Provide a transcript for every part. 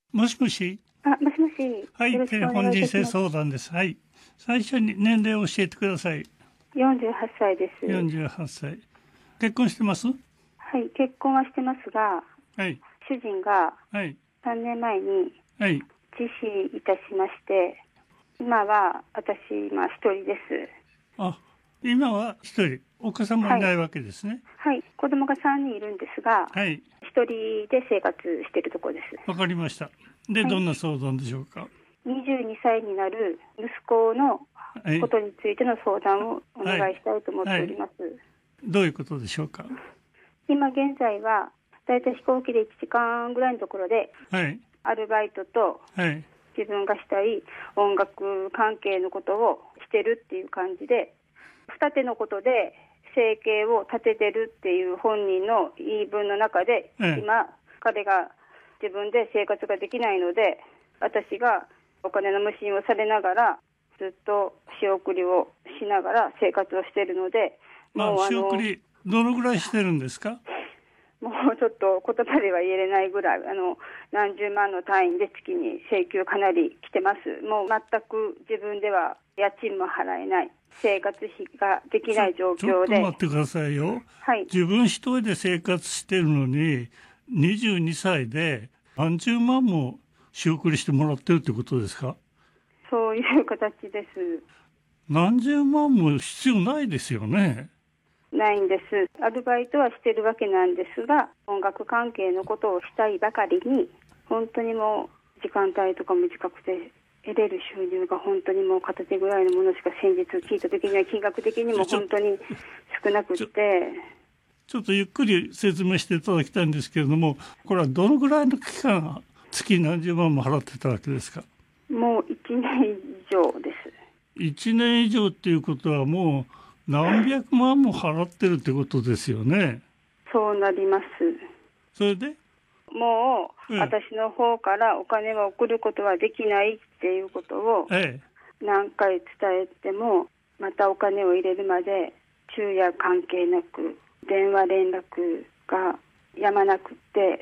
もしもし。 もしもし。 はい、 よろしくおテレフォン人生願いいたします。 相談です。はい。最初に年齢を教えてください。 48歳です。 48歳。結婚してます？ はい、結婚はしてますが、 はい。 主人がはい。 3年前にはい。 自死いたしまして、今は私、今一人です。 あ、今は一人。お子さんもはい。 いないわけですね。 はい、子供が3人いるんですが、 はい。 一人で生活しているところです。 わかりました。で、 はい。 どんな相談でしょうか？ 22歳になる息子のはい。 ことについての相談をおはい。 願いしたいと思ってはい。 おります。 どういうことでしょうか？ 今現在は、だいたい飛行機で1時間ぐらいのところで、 はい。 アルバイトとはい。 自分がしたい音楽関係のことをしてるっていう感じで、二手のことで生計を立ててるっていう本人の言い分の中で、 ええ。 今彼が自分で生活ができないので、私がお金の無心をされながらずっと仕送りをしながら生活をしているので、 まあ、 もう仕送り、どのぐらいしてるんですか？ もうちょっと言葉では言えれないぐらい、何十万の単位で月に請求かなり来てます。もう全く自分では家賃も払えない、生活費ができない状ちょっと況で。 待ってくださいよ。 はい。 自分一人で生活してるのに、22歳で何十万も仕送りしてもらってるってことですか？ そういう形です。 何十万も必要ないですよね。 ないんです。アルバイトはしてるわけなんですが、音楽関係のことをしたいばかりに、本当にもう時間帯とか短くて、得れる収入が本当にもう片手ぐらいのものしか先日聞いた時には金額的にも本当に少なくって、 ちょっとゆっくり説明していただきたいんですけれども、これはどのぐらいの期間、月何十万も払ってたわけですか？ もう1年以上です。 1年以上っていうことはもう何百万も払ってるってことですよね。 そうなります。 それで、 もうえ私の方からお金は送ることはできないっていうことをえ、 何回伝えても、またお金を入れるまで昼夜関係なく電話連絡がやまなくって、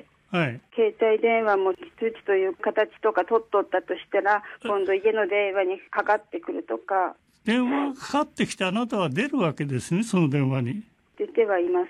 はい。 携帯電話も通知という形とか取っとったとしたら、今度家の電話にかかってくるとか。 電話がかかってきてあなたは出るわけですね、その電話に。 出てはいます。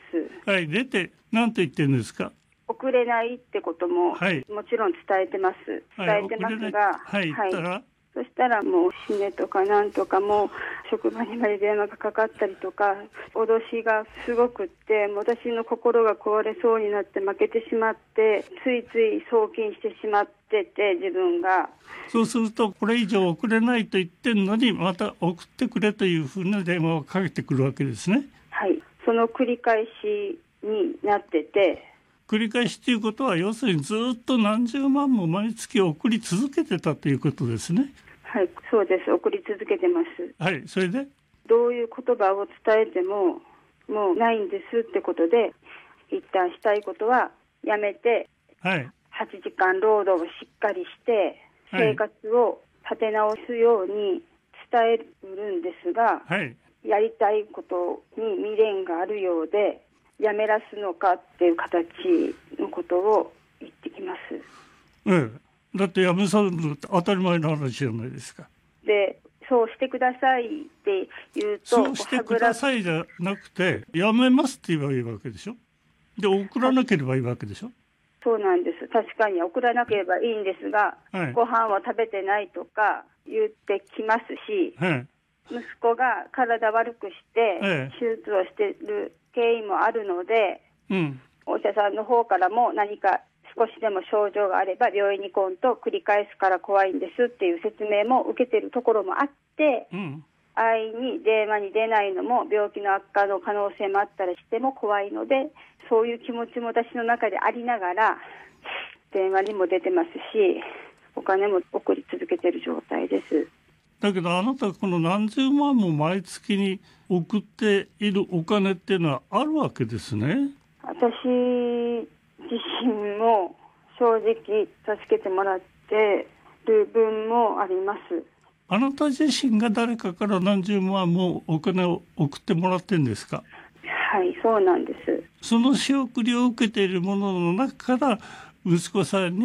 はい、出て、何と言ってるんですか？ 送れないってこともはい。 もちろん伝えてます。 はい、 伝えて送れない。 ますが、 はい、言ったら、 そしたらもう死ねとかなんとか、もう職場にまで電話がかかったりとか、脅しがすごくって、もう私の心が壊れそうになって負けてしまって、ついつい送金してしまってて、自分が。 そうするとこれ以上送れないと言ってるのに、また送ってくれというふうな電話をかけてくるわけですね。 はい。その繰り返しになってて。 繰り返しということは、要するにずっと何十万も毎月送り続けてたということですね。 はい、そうです。送り続けてます。 はい、それで、 どういう言葉を伝えてももうないんですってことで、一旦したいことはやめて、 はい、 8時間労働をしっかりして生活を立て直すように伝えるんですが、 はい。 やりたいことに未練があるようで、やめらすのかっていう形のことを言ってきます。 ええ。だってやめさせる当たり前の話じゃないですか。 で、そうしてくださいって言うと、 そうしてくださいじゃなくて、やめますって言えばいいわけでしょ。で、送らなければいいわけでしょ。 そうなんです。確かに送らなければいいんですが、 はい、 ご飯を食べてないとか言ってきますし、 はい、 息子が体悪くして手術をしている経緯もあるので、 うん、 お医者さんの方からも何か少しでも症状があれば病院に来んと繰り返すから怖いんですっていう説明も受けているところもあって、 うん、 安易に電話に出ないのも病気の悪化の可能性もあったりしても怖いので、そういう気持ちも私の中でありながら電話にも出てますし、お金も送り続けている状態です。 だけどあなたこの何十万も毎月に送っているお金っていうのはあるわけですね。 私自身も正直助けてもらってる分もあります。 あなた自身が誰かから何十万もお金を送ってもらってんですか？ はい、そうなんです。 その仕送りを受けているものの中から息子さんに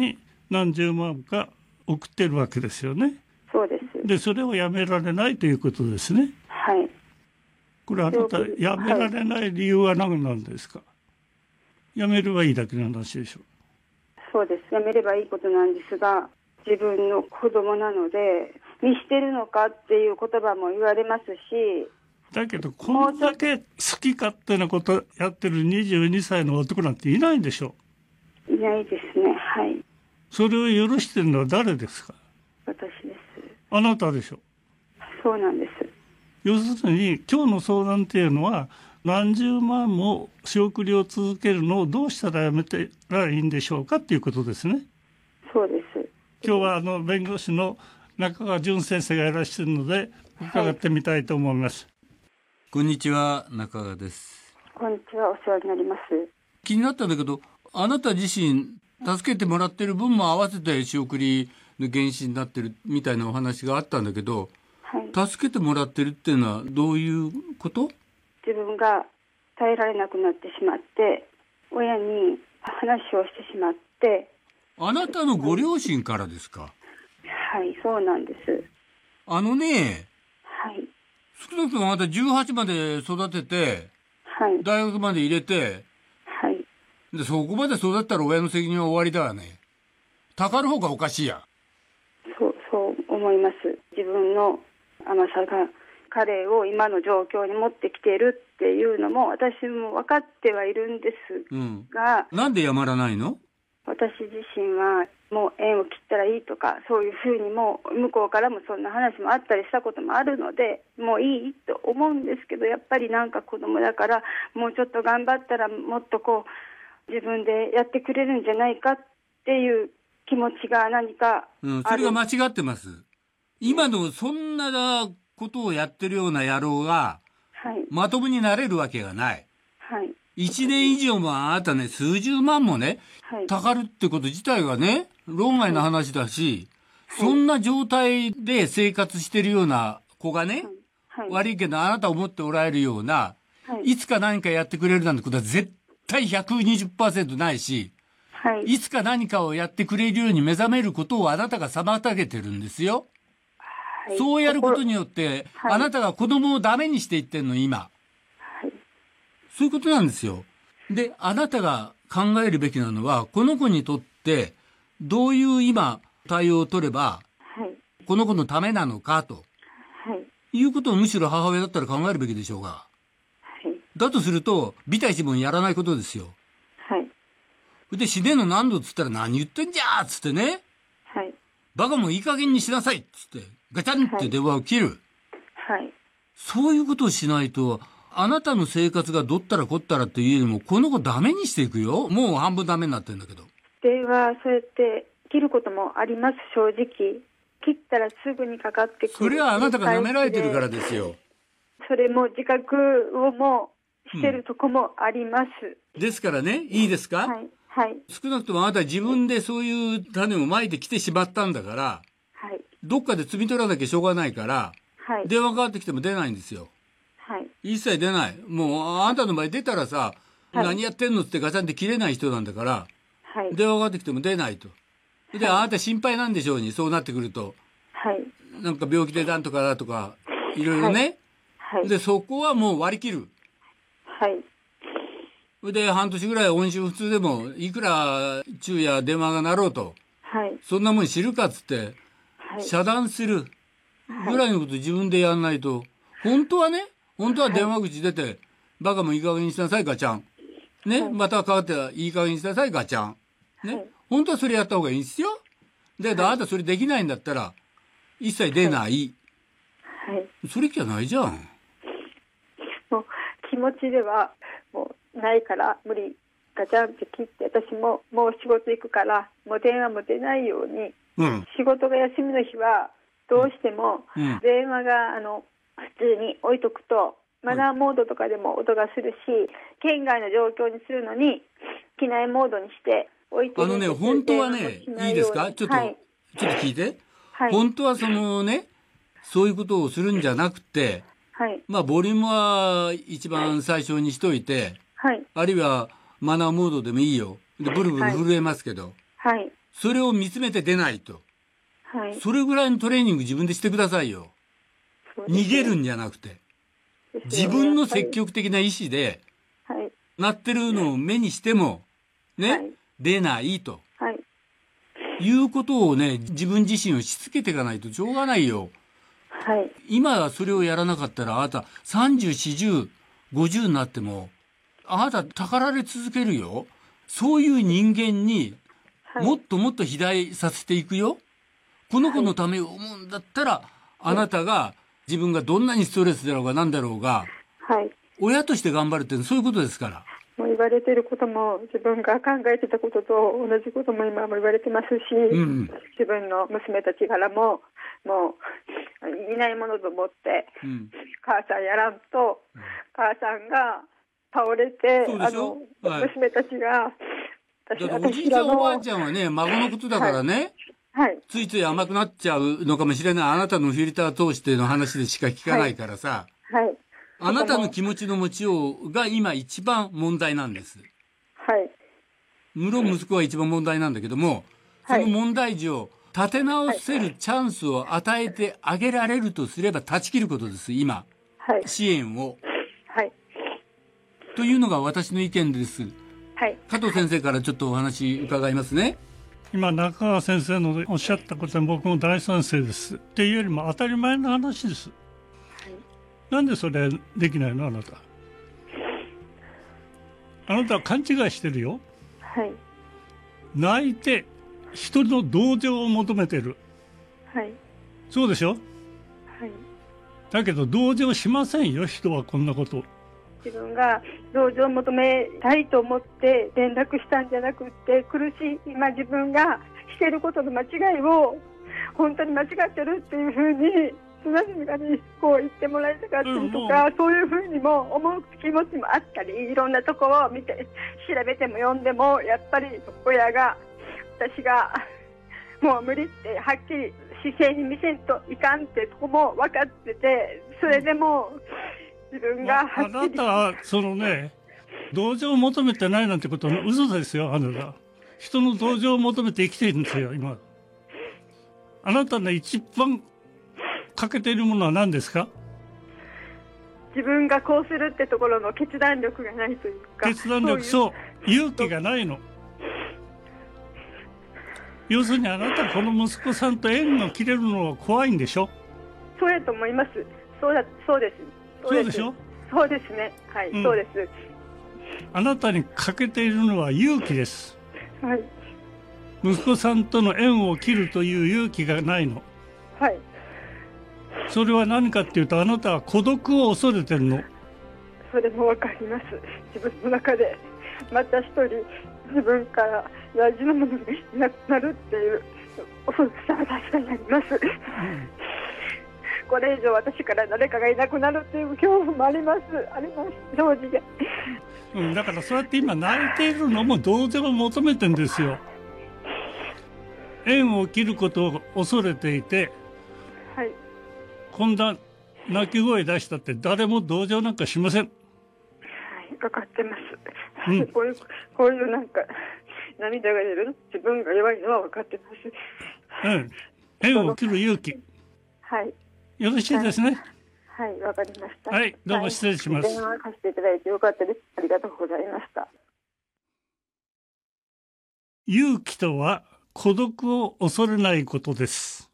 何十万か送ってるわけですよね。 そうです。 で、それをやめられないということですね。 はい。 これあなた、やめられない理由は何なんですか？やめればいいだけの話でしょう。 そうです。やめればいいことなんですが、自分の子供なので、見捨てるのかっていう言葉も言われますし、 だけど、こんだけ好き勝手なことやってる22歳の男なんていないんでしょいないですね。はい。 それを許してるのは誰ですか？ 私です。 あなたでしょ。 そうなんです。 要するに、今日の相談っていうのは、何十万も仕送りを続けるのをどうしたらやめてらいいんでしょうかっていうことですね。 そうです。 今日は弁護士の中川淳先生がいらっしゃるので伺ってみたいと思います。 こんにちは、中川です。 こんにちは、お世話になります。 気になったんだけど、あなた自身助けてもらってる分も合わせて仕送りの原資になってるみたいなお話があったんだけど、 はい、 助けてもらってるっていうのはどういうこと？ 自分が耐えられなくなってしまって、親に話をしてしまって。 あなたのご両親からですか？ はい、そうなんです。 ね、 はい、 少なくともあなた18まで育てて、 はい、 大学まで入れて、 はい、 でそこまで育ったら親の責任は終わりだわね。たかる方がおかしいや。 そう思います。自分の甘さが彼を今の状況に持ってきているっていうのも私も分かってはいるんですが、 なんでやまらないの？ 私自身はもう縁を切ったらいいとか、そういうふうにも向こうからもそんな話もあったりしたこともあるので、もういいと思うんですけど、やっぱりなんか子供だからもうちょっと頑張ったらもっとこう自分でやってくれるんじゃないかっていう気持ちが何かある。 それが間違ってます。今のそんなことをやってるような野郎が、まともになれるわけがない。 はい。 1年以上もあなたね、数十万もね、たかるってこと自体がね、論外な話だし、そんな状態で生活してるような子がね、悪いけどあなたを思っておられるような、いつか何かやってくれるなんてことは絶対 120% ないし、いつか何かをやってくれるように目覚めることをあなたが妨げてるんですよ。そうやることによって、あなたが子供をダメにしていってんの、今。そういうことなんですよ。で、あなたが考えるべきなのは、この子にとって、どういう今、対応を取れば、この子のためなのか、ということをむしろ母親だったら考えるべきでしょうが。だとすると、ビタ一文やらないことですよ。で、死ねえの何度っつったら何言ってんじゃーっつってね。バカもいい加減にしなさいっつって、ガチャンって電話を切る。そういうことをしないと、あなたの生活がどったらこったらっていうよりも、この子ダメにしていくよ。もう半分ダメになってるんだけど。 電話、そうやって切ることもあります、正直。切ったらすぐにかかってくる。 それはあなたが舐められてるからですよ。 それも自覚をもしてるとこもあります。 ですからね、いいですか？少なくともあなたは自分でそういう種をまいてきてしまったんだから、どっかで摘み取らなきゃしょうがないから、電話かかってきても出ないんですよ。一切出ない。もう、あなたの前出たらさ、何やってんのってガチャンって切れない人なんだから、電話かかってきても出ないと。で、あなた心配なんでしょうに、そうなってくると。なんか病気でなんとかだとか、いろいろね。で、そこはもう割り切る。で、半年ぐらい音信不通でも、いくら昼夜電話が鳴ろうと、そんなもん知るかっつって、遮断するぐらいのこと自分でやんないと、本当は電話口出て、バカもいい加減にしなさい、ガチャン。ね、またかかっていい加減にしなさい、ガチャン。ね、本当はそれやった方がいいんですよ。だけど、あなたそれできないんだったら、一切出ない。それっきゃないじゃん。 もう、気持ちでは、もう、ないから無理。ガチャンって切って、私ももう仕事行くから、もう電話も出ないように、仕事が休みの日は、どうしても、電話が、普通に置いとくと、マナーモードとかでも音がするし、県外の状況にするのに、機内モードにして置いてるんです。 本当はね、いいですか？ちょっと聞いて。本当はそういうことをするんじゃなくて、まあ、ボリュームは一番最初にしといて、あるいはマナーモードでもいいよ。で、ブルブル震えますけど、 それを見つめて出ないと。 はい。 それぐらいのトレーニング自分でしてくださいよ。逃げるんじゃなくて。自分の積極的な意思で、 はい。 なってるのを目にしても、ね、 はい、 出ないと。 はい。 いうことをね、自分自身をしつけていかないとしょうがないよ。 はい。 今それをやらなかったら、あなた30、40、50になっても、あなたたかられ続けるよ。そういう人間にもっともっと肥大させていくよ。この子のためを思うんだったら、あなたが自分がどんなにストレスだろうが何だろうが、 はい、 親として頑張るってそういうことですから。 もう言われてることも自分が考えてたことと同じことも今も言われてますし、自分の娘たちからももういないものと思って、母さんやらんと、母さんが倒れて、娘たちがだっておじいちゃんおばあちゃんはね、孫のことだからね、 はい、 ついつい甘くなっちゃうのかもしれない。あなたのフィルター通しての話でしか聞かないからさ、 はいはい、 あなたの気持ちの持ちようが今一番問題なんです。 はい。 無論息子は一番問題なんだけども、その問題児を立て直せるチャンスを与えてあげられるとすれば断ち切ることです、今。 はい。 支援を。 はい。 というのが私の意見です。 はい。 加藤先生からちょっとお話伺いますね。 今中川先生のおっしゃったことは僕も大賛成です。っていうよりも当たり前の話です。なんでそれできないのあなた。あなたは勘違いしてるよ。 はい。 泣いて人の同情を求めてる。 はい。 そうでしょ。はい。だけど同情しませんよ、人はこんなこと。 自分が同情を求めたいと思って連絡したんじゃなくって、苦しい今自分がしていることの間違いを本当に間違ってるっていうふうに静かにこう言ってもらいたかったりとか、そういうふうにも思う気持ちもあったり、いろんなところを見て調べても読んでも、やっぱり親が私がもう無理ってはっきり姿勢に見せんといかんってとこも分かってて、それでも自分があなたはそのね、同情を求めてないなんてことは嘘ですよ。あなた人の同情を求めて生きてるんですよ今。あなたの一番欠けているものは何ですか？ 自分がこうするってところの決断力がないというか。 決断力、そう勇気がないの。要するにあなたこの息子さんと縁が切れるのは怖いんでしょ。 そうやと思います。そうです。 そうでしょ。 そうですね。はい、そうです。 あなたに欠けているのは勇気です。 はい。 息子さんとの縁を切るという勇気がないの。 はい。 それは何かっていうと、あなたは孤独を恐れてるの。 それもわかります。自分の中でまた一人自分から大事なものがいなくなるっていう恐ろしさが確かにあります。これ以上私から誰かがいなくなるっていう恐怖もあります。正直。 だからそうやって今泣いているのも同情を求めてんですよ。縁を切ることを恐れていて、 はい、 こんな泣き声出したって誰も同情なんかしません。 はい、分かってます。こういうなんか涙が出る自分が弱いのは分かってます。 縁を切る勇気。 はい。 よろしいですね。 はい、わかりました。 はい、どうも失礼します。 電話貸していただいてよかったです。ありがとうございました。 勇気とは孤独を恐れないことです。